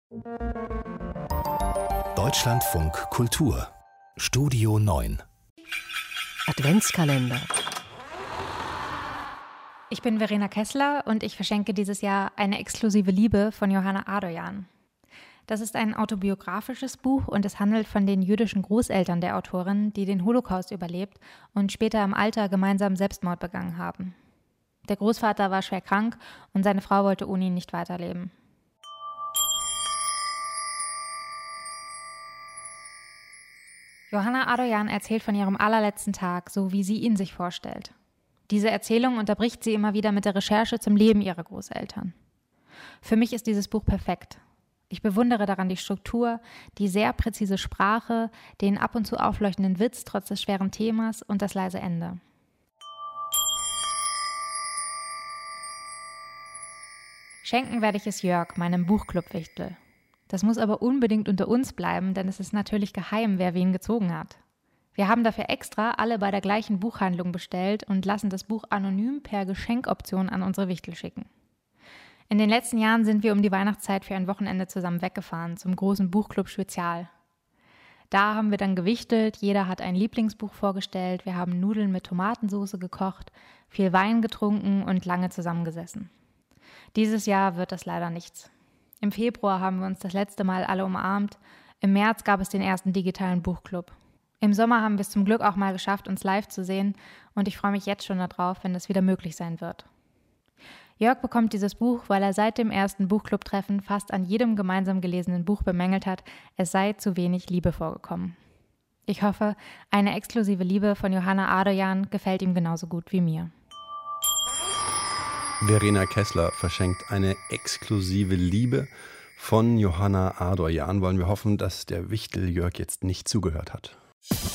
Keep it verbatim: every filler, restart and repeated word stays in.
Deutschlandfunk Kultur Studio neun Adventskalender. Ich bin Verena Kessler und ich verschenke dieses Jahr Eine exklusive Liebe von Johanna Adoyan. Das ist ein autobiografisches Buch und es handelt von den jüdischen Großeltern der Autorin, die den Holocaust überlebt und später im Alter gemeinsam Selbstmord begangen haben. Der Großvater war schwer krank und seine Frau wollte ohne ihn nicht weiterleben. Johanna Adoyan erzählt von ihrem allerletzten Tag, so wie sie ihn sich vorstellt. Diese Erzählung unterbricht sie immer wieder mit der Recherche zum Leben ihrer Großeltern. Für mich ist dieses Buch perfekt. Ich bewundere daran die Struktur, die sehr präzise Sprache, den ab und zu aufleuchtenden Witz trotz des schweren Themas und das leise Ende. Schenken werde ich es Jörg, meinem Buchclub-Wichtel. Das muss aber unbedingt unter uns bleiben, denn es ist natürlich geheim, wer wen gezogen hat. Wir haben dafür extra alle bei der gleichen Buchhandlung bestellt und lassen das Buch anonym per Geschenkoption an unsere Wichtel schicken. In den letzten Jahren sind wir um die Weihnachtszeit für ein Wochenende zusammen weggefahren, zum großen Buchclub Spezial. Da haben wir dann gewichtelt, jeder hat ein Lieblingsbuch vorgestellt, wir haben Nudeln mit Tomatensauce gekocht, viel Wein getrunken und lange zusammengesessen. Dieses Jahr wird das leider nichts. Im Februar haben wir uns das letzte Mal alle umarmt. Im März gab es den ersten digitalen Buchclub. Im Sommer haben wir es zum Glück auch mal geschafft, uns live zu sehen und ich freue mich jetzt schon darauf, wenn das wieder möglich sein wird. Jörg bekommt dieses Buch, weil er seit dem ersten Buchclub-Treffen fast an jedem gemeinsam gelesenen Buch bemängelt hat, es sei zu wenig Liebe vorgekommen. Ich hoffe, Eine exklusive Liebe von Johanna Adoyan gefällt ihm genauso gut wie mir. Verena Kessler verschenkt Eine exklusive Liebe von Johanna Adoyan. Wollen wir hoffen, dass der Wichtel Jörg jetzt nicht zugehört hat.